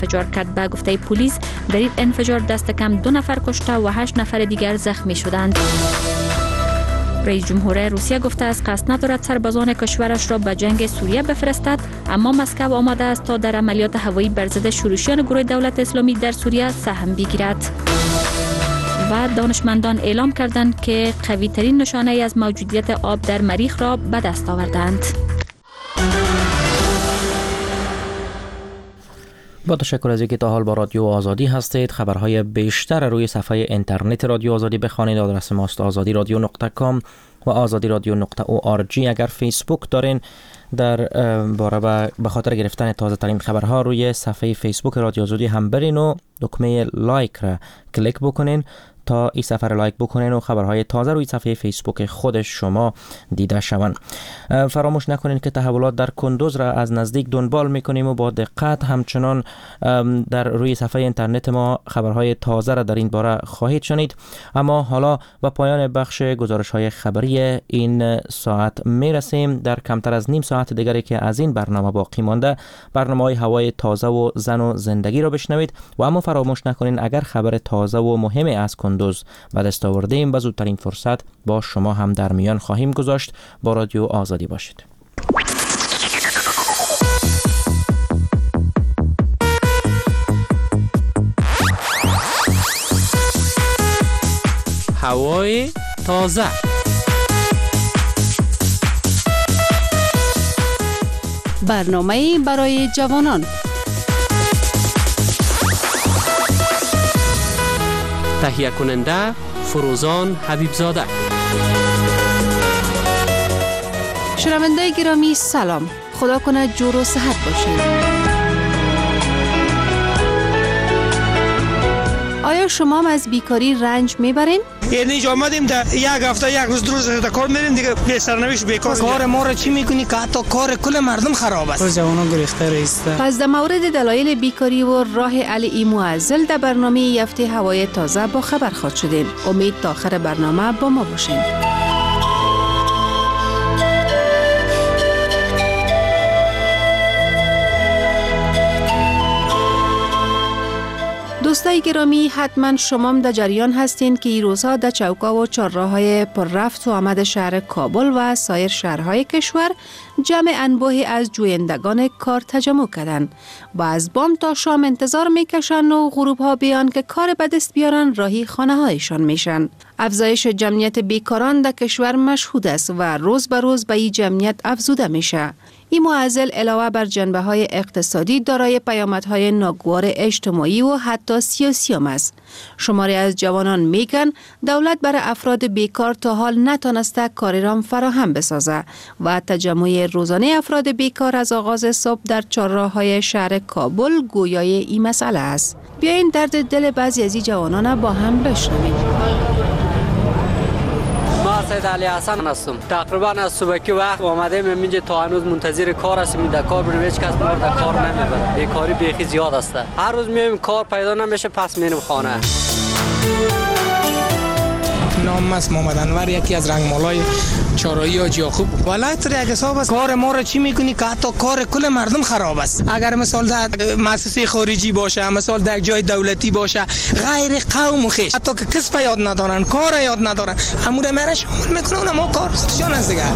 انفجار کرد. به گفته پلیس در این انفجار دست کم 2 نفر کشته و 8 نفر دیگر زخمی شدند. رئیس جمهور روسیه گفته است قصد ندارد سربازان کشورش را به جنگ سوریه بفرستد، اما مسکو آماده است تا در عملیات هوایی بر ضد شورشیان گروه دولت اسلامی در سوریه سهم بگیرد. و دانشمندان اعلام کردند که قوی ترین نشانه از موجودیت آب در مریخ را به دست آوردند. با تشکر از اینکه تا حال با رادیو آزادی هستید. خبرهای بیشتر روی صفحه اینترنت رادیو آزادی بخوانید. آدرس ماست azadiradio.com و azadiradio.org. اگر فیسبوک دارین در باره به خاطر گرفتن تازه ترین خبرها روی صفحه فیسبوک رادیو آزادی هم برین و دکمه لایک را کلیک بکنین تا این سفر لایک بکنین و خبرهای تازه روی صفحه فیسبوک خود شما دیده شوند. فراموش نکنین که تحولات در کندوز را از نزدیک دنبال میکنیم و با دقت همچنان در روی صفحه اینترنت ما خبرهای تازه را در این باره خواهید شنید. اما حالا به پایان بخش گزارش‌های خبری این ساعت میرسیم. در کمتر از نیم ساعت دیگری که از این برنامه باقی مانده برنامه‌های هوای تازه و زن و زندگی را بشنوید. و اما فراموش نکنین اگر خبر تازه و مهمی از کندوز به دست آوردیم به زودترین فرصت با شما هم در میان خواهیم گذاشت. با رادیو آزادی باشید. هوای تازه. برنامه برای جوانان. تهیه کننده فروزان حبیبزاده. شنونده گرامی سلام. خدا کنه جور و صحت باشید. آیا شما هم از بیکاری رنج میبرین؟ یعنی آمدیم در یک هفته یک روز دو روز در کار میریم دیگه به سرنوشت بیکار. کار ما را چی میکنی که حتی کار کل مردم خراب است. جوانان گریخته رئیسته. پس در مورد دلایل بیکاری و راه حل ای معضل در برنامه یفته هوای تازه با خبر خواهد شدیم. امید تا آخر برنامه با ما باشین. دوستای گرامی، حتما شما هم در جریان هستین که این روزها در چوکا و چهارراه‌های پر رفت و آمد شهر کابل و سایر شهرهای کشور جمع انبوهی از جویندگان کار تجمع کردند و از بام تا شام انتظار میکشن و غروب ها بیان که کار به دست بیارن راهی خانه هایشان میشن. افزایش جمعیت بیکاران در کشور مشهود است و روز به روز به این جمعیت افزوده میشه. این معضل علاوه بر جنبه‌های اقتصادی دارای پیامدهای ناگوار اجتماعی و حتی سیاسی هم است. شماری از جوانان میگن دولت برای افراد بیکار تا حال نتانسته کاری را فراهم بسازه و تجمع روزانه افراد بیکار از آغاز صبح در چهارراه‌های شهر کابل گویای این مسئله است. بیاین درد دل بعضی از این جوانان با هم بشنویم. ما سید علی حسن هستم. تقریبا از صبحی وقت آمدیم اینجا تا هنوز منتظر کار هستیم. در کار بریم، هیچ کس ما در کار نمیبره. بیکاری بیخی زیاد است. هر روز میایم کار پیدا نمیشه، پس میریم خانه. نام است محمد انور، یکی از رنگمالای چهارراهی حاج یعقوب. والله تو یک حساب است کار ما را چی میکنی که حتی کار کل مردم خراب است. اگر مثال در مؤسسه خارجی باشه، مثال در جای دولتی باشه، غیر قوم و خویش حتی که کسب یاد ندارن، کار یاد ندارن، همون میره شامل میکنن ما کار خودشان است دیگه.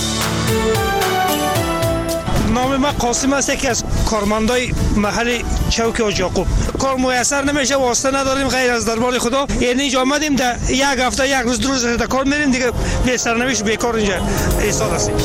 نام من قاسم است، یکی از کارمندای محل چوک حاج یعقوب. کار میسر نمیشه، واسطه نداریم غیر از دربار خدا. یعنی اینجا آمدیم در یک هفته یک روز دو روز در کار میریم دیگه به سرنوشت بیکار اینجا ایستاد هستیم.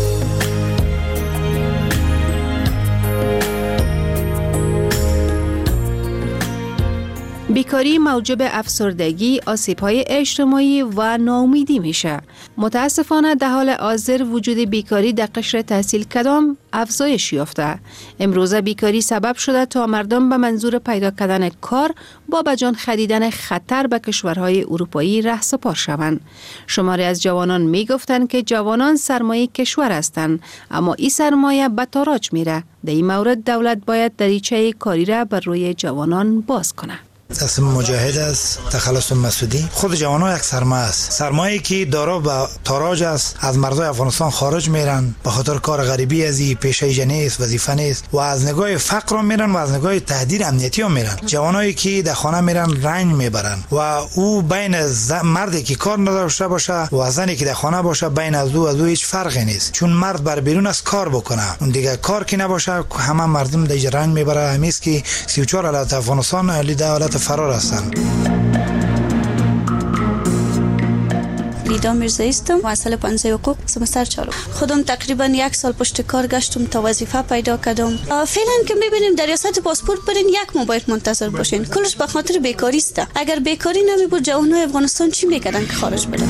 بیکاری موجب افسردگی، آسیب‌های اجتماعی و ناامیدی میشه. متاسفانه در حال حاضر وجود بیکاری در قشر تحصیل کدام افزایش یافته. امروزه بیکاری سبب شده تا مردم به منظور پیدا کردن کار با بجان خریدن خطر به کشورهای اروپایی رهسپار شوند. شماری از جوانان میگفتند که جوانان سرمایه کشور هستند، اما این سرمایه به تاراج میره. در این مورد دولت باید دریچه کاری را بر روی جوانان باز کنه. اسم مجاهد است، تخلص مسعودی. خود جوانان یک سرمایه است، سرمایه‌ای که دارا به تاراج است، از مردای افغانستان خارج میرن به خاطر کار غریبی ازی، پیشه نیست، وظیفه نیست و از نگاه فقر میرن و از نگاه تهدید امنیتی هم میرن. جوانایی که در خانه میرن رنج میبرن و او بین مردی که کار نداشته باشه و زنی که در خانه باشه، بین از او هیچ فرقی نیست، چون مرد بر بیرون از کار بکنه، اون دیگه کار که نباشه همه مردم در رنج میبره. همیست که 34 ایالت افغانستان اهل دولت فرار هستند. لیدا میرزایی هستم، معسل پانزه حقوق، سمستر چهارم. خودم تقریبا 1 سال پشت کار گشتم تا وظیفه پیدا کردم. فعلا که میبینیم در ریاست پاسپورت برین 1 ماه باید منتظر باشین، کلش به خاطر بیکاری است. اگر بیکاری نمی بود جوانای افغانستان چی میکردن که خارج برن؟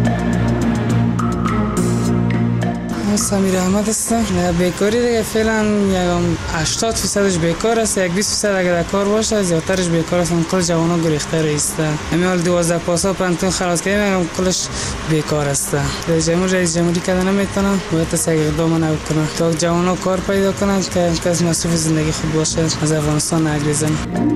سمیر احمد هستم. بیکاری دیگه فعلا 80% بیکار است، 20% اگر در کار باشه زیادترش بیکار است. کل جوانا گریخته رئیسته. همین 12 پاسا پنتون خلاص کردیم، کلش بیکار است. رئیس جمهوری کردن نمیتونن، باید سگ اقدام نکنن تا جوانا کار پیدا کنن که کس مصروف زندگی خود باشه، از افغانستان نگریزن.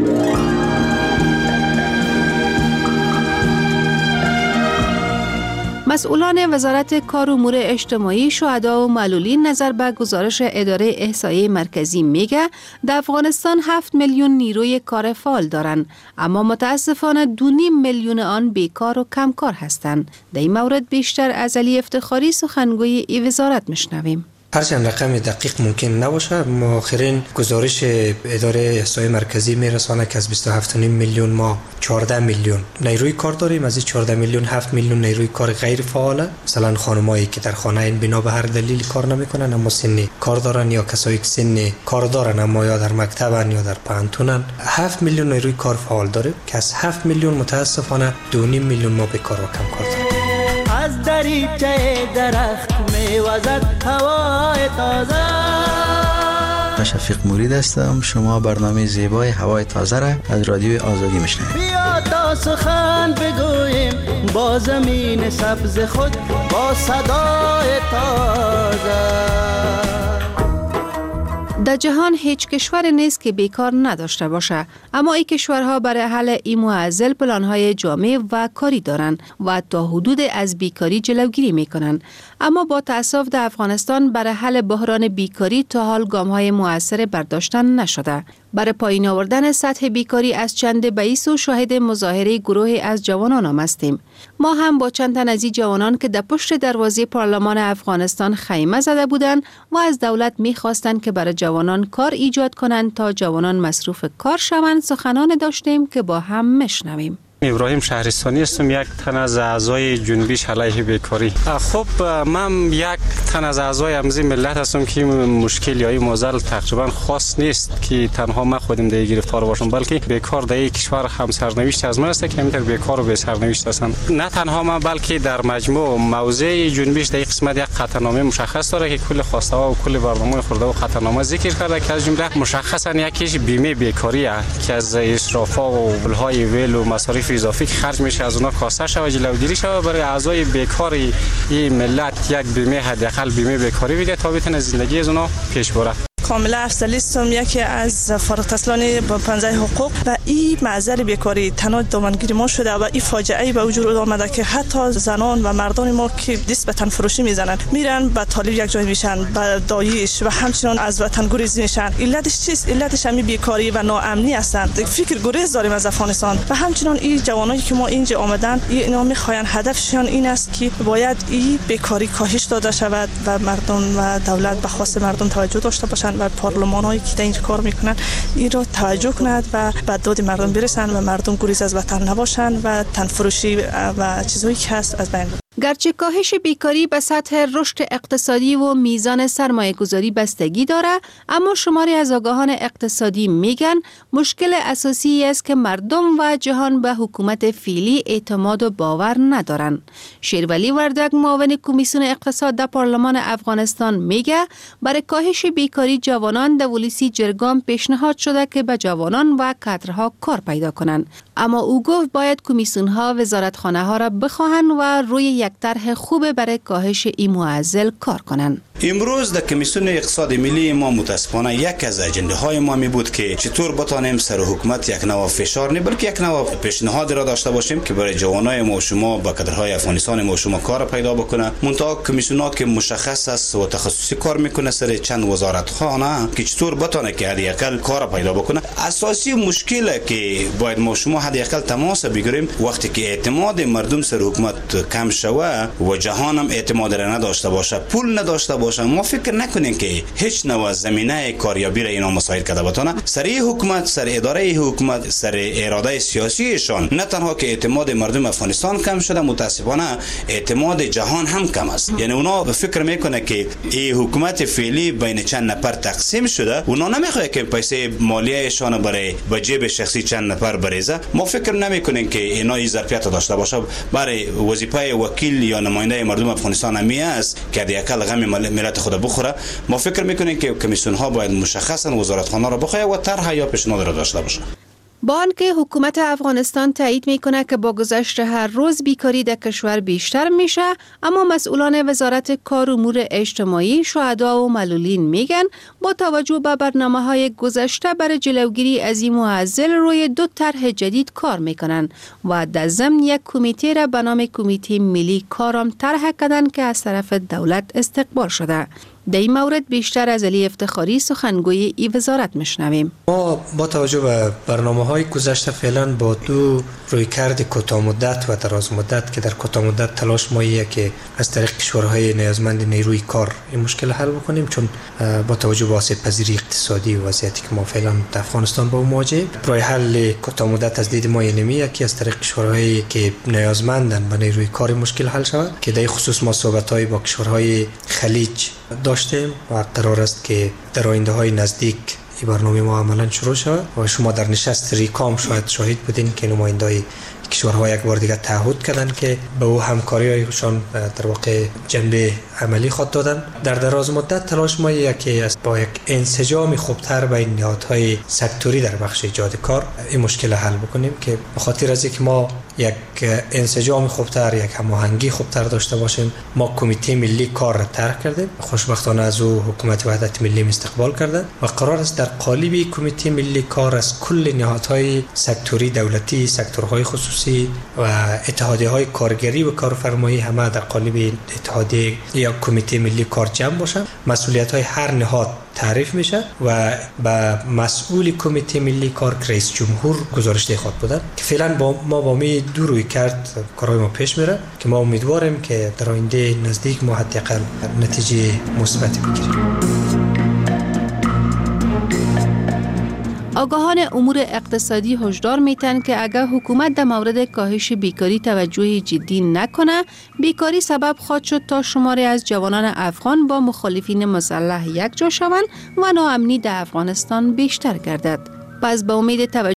مسئولان وزارت کار و امور اجتماعی، شهدا و معلولین نظر به گزارش اداره احصایه مرکزی میگه در افغانستان 7 میلیون نیروی کار فعال دارند، اما متاسفانه 2.5 میلیون آن بیکار و کمکار هستند. در این مورد بیشتر از علی افتخاری سخنگوی این وزارت میشنویم. هرچند رقم دقیق ممکن نباشه، ما آخرین گزارش اداره احصایه مرکزی میرسانه که از 27.5 میلیون ما 14 میلیون نیروی کار داریم. از این 14 میلیون 7 میلیون نیروی کار غیر فعاله، مثلا خانمایی که در خانه این بنا به هر دلیل کار نمیکنن اما سن کار دارن، یا کسایی که سن کار دارن اما یا در مکتبن یا در پانتونن. 7 میلیون نیروی کار فعال داریم که از 7 میلیون متاسفانه 2.5 میلیون ما بیکار و کمکار داریم. از دریچه درخت میوزد هوای تازه. شفیق مرید هستم. شما برنامه زیبای هوای تازه را از رادیو آزادی میشنوید. بیا تا سخن بگوییم با زمین سبز خود، با صدای تازه. در جهان هیچ کشور نیست که بیکار نداشته باشه، اما این کشورها برای حل این معضل پلانهای جامع و کاری دارند و تا حدود از بیکاری جلوگیری میکنند. اما با تأسف در افغانستان برای حل بحران بیکاری تا حال گامهای مؤثر برداشتن نشده. برای پایین آوردن سطح بیکاری از چند بیس و شاهد مظاهره گروهی از جوانان هستیم. ما هم با چند تن از این جوانان که در پشت دروازه پارلمان افغانستان خیمه زده بودند و از دولت می‌خواستند که برای جوانان کار ایجاد کنند تا جوانان مصروف کار شوند سخنان داشتیم که با هم میشنویم. ابراهیم شهرستانی هستم، یک تن از اعضای جنبش علیه بیکاری. خب من یک تن از اعضای همزی ملت هستم که مشکل یا معضل تقریبا خاص نیست که تنها من خودم در گرفتار باشم، بلکه بیکار در یک کشور هم سرنوشت از من است که همینطور بیکار و بی سرنوشت هستند. نه تنها من بلکه در مجموع موضع جنبش در این قسمت یک قطعنامه مشخص داره که کل خواسته ها و کل برنامه خورده و قطعنامه ذکر کرده که از جمله مشخصا یکیش بیمه بیکاری است که از اسراف‌ها و پول‌های ویل و مصارف اضافی که خرج میشه از اونها کاسته شود، جلوگیری شود. برای اعضای بیکاری این ملت یک بیمه حداقل بیمه بیکاری بده تا بتونه زندگی از اونها پیش بره. کاملا افضلی هستم، یکی از فارغ التحصیلان با 15 حقوق و این معذر بیکاری تنها دامنگیری ما شده و این فاجعه به وجود آمده که حتی زنان و مردان ما که دست به تن فروشی میزنن میرن به طالب یک جای میشن، به دایش و همچنان از وطن گریز میشن. علتش چیست؟ علتش همین بیکاری و ناامنی هستند. فکر گریز داریم از افغانستان و همچنان این جوانایی که ما اینجا آمدن اینا میخواین هدفشان این است که باید این بیکاری کاهش داده شود و مردم و دولت به خواست مردم توجه داشته باشند و پارلمانایی که اینجا کار میکنن این را توجه کند و به داد مردم برسن و مردم گریز از وطن نباشن و تنفروشی و چیزایی که هست از بین. گرچه کاهش بیکاری به سطح رشد اقتصادی و میزان سرمایه گذاری بستگی داره، اما شماری از آگاهان اقتصادی میگن مشکل اساسی است که مردم و جهان به حکومت فعلی اعتماد و باور ندارن. شیرولی وردک معاون کمیسیون اقتصاد در پارلمان افغانستان میگه برای کاهش بیکاری جوانان در ولسی جرگام پیشنهاد شده که به جوانان و کادرها کار پیدا کنند. اما او گفت باید کمیسیون ها وزارتخانه ها را بخواهند و روی یک طرح خوب برای کاهش این معضل کار کنند. امروز در کمیسیون اقتصاد ملی ما متاسفانه یک از اجنده های ما می بود که چطور بتانیم سر حکومت یک نوع فشار نه بلکه یک نوع پیشنهاد را داشته باشیم که برای جوانای ما و شما با کادرهای افغانستان ما و شما کار پیدا بکنه. منتها کمیسیون‌ها که مشخص است و تخصصی کار میکنه سر چند وزارتخانه که چطور بتونه که حداقل کار پیدا بکنه. اساسی مشکلی که باید ما شما حداقل تماس بگیریم وقتی که اعتماد مردم سر حکومت کم شوه و جهان هم اعتماد را نداشته باشه، پول نداشته باشه، ما فکر نکنیم که هیچ نوع زمینه کاریابی را اینا مساعد کرده بتونه. سر حکومت، سر اداره حکومت، سر اراده سیاسیشان نه تنها که اعتماد مردم افغانستان کم شده، متاسفانه اعتماد جهان هم کم است. یعنی اونا فکر میکنه که این حکومت فعلی بین چند نفر تقسیم شده، اونا نمیخواد که پیسه مالیه‌شان برای به جیب شخصی چند نفر بریزه. ما فکر نمیکنیم که اینا این ظرفیت داشته باشه. برای وظیفه وکیل یا نماینده مردم افغانستان همی است که حداقل غم ملت خود بخوره. ما فکر میکنیم که کمیسیون ها باید مشخصا وزارتخانه را بخواه و طرح یا پیشنهاد را داشته باشه. با آنکه حکومت افغانستان تایید میکنه که با گذشت هر روز بیکاری در کشور بیشتر میشه، اما مسئولان وزارت کار و امور اجتماعی، شهدا و معلولین میگن با توجه به برنامه‌های گذشته برای جلوگیری از این معضل روی 2 طرح جدید کار میکنن و در ضمن یک کمیته را به نام کمیته ملی کارم طرح کردن که از طرف دولت استقبال شده. در این مورد بیشتر از علی افتخاری سخنگوی این وزارت میشنویم. ما با توجه به برنامه‌های گذشته فعلا با 2 رویکرد کوتاه مدت و دراز مدت که در کوتاه مدت تلاش ما اینه که از طریق کشورهای نیازمند نیروی کار این مشکل حل بکنیم، چون با توجه به آسیب پذیری اقتصادی و وضعیتی که ما فعلا در افغانستان با مواجهیم، راه حل کوتاه مدت از دید ما اینه که از طریق کشورهایی که نیازمندن به نیروی کار مشکل حل شود، که در خصوص ما صحبت‌های با کشورهای خلیج داشتیم و قرار است که در آینده‌های نزدیک این برنامه ما عملاً شروع شود و شما در نشست ریکام شاهد بودین که نماینده‌های کشورها یک بار دیگه تعهد کردن که به او همکاری‌هایشان در واقع جنبه عملی خود دادن. در دراز مدت تلاش ما که با یک انسجام خوبتر بین نهادهای سکتوری در بخش ایجاد کار این مشکل حل بکنیم، که به خاطر از اینکه ما یک انسجام خوبتر، یک هماهنگی خوبتر داشته باشیم، ما کمیته ملی کار را طرح کردیم. خوشبختانه از او حکومت وحدت ملی استقبال کردند و قرار است در قالب کمیته ملی کار از کل نهادهای سکتوری دولتی، سکتورهای خصوصی و اتحادیه‌های کارگری و کارفرمایی همه در قالب اتحادیه یا کمیته ملی کار جمع باشند. مسئولیت‌های هر نهاد تعریف میشه و به مسئول کمیته ملی کار رئیس جمهور گزارش ده خود بودن که فعلا ما با می 2 رویکرد کارهای ما پیش میره که ما امیدواریم که در آینده نزدیک ما حداقل نتیجه مثبتی بگیریم. آگاهان امور اقتصادی هشدار میتن که اگر حکومت در مورد کاهش بیکاری توجه جدی نکنه، بیکاری سبب خواهد شد تا شماری از جوانان افغان با مخالفین مسلح یک جا شوند و ناامنی در افغانستان بیشتر گردد. پس به امید